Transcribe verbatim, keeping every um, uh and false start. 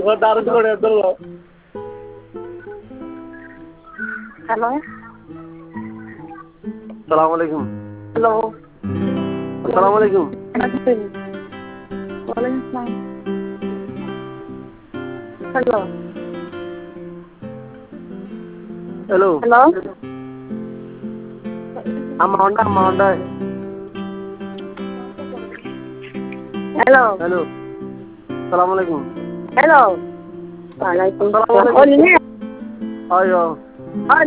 Hello আসসালামু আলাইকুম। Hello আসসালামু আলাইকুম। ওয়ালাইকুম আসসালাম। হ্যালো হ্যালো হ্যালো আম্মা হন্ডা আম্মা হন্ডা হ্যালো হ্যালো আসসালামু আলাইকুম। হ্যালো ওয়ালাইকুম আসসালামু আসসালাম। আলাইকুম। ওলি না আয়ো ওলি